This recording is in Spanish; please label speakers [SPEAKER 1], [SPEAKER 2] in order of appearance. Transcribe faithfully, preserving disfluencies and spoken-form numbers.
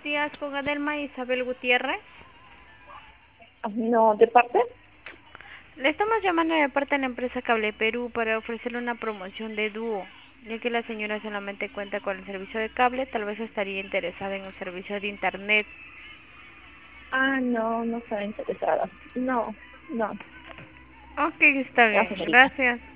[SPEAKER 1] buenos días con Adelma Isabel Gutiérrez.
[SPEAKER 2] No, ¿de parte?
[SPEAKER 1] Le estamos llamando de parte de la empresa Cable Perú para ofrecerle una promoción de dúo. Ya que la señora solamente cuenta con el servicio de cable, tal vez estaría interesada en el servicio de internet.
[SPEAKER 2] Ah, no, no estaba interesada. No, no,
[SPEAKER 1] Ok, está
[SPEAKER 2] la
[SPEAKER 1] bien,
[SPEAKER 2] señorita.
[SPEAKER 1] gracias.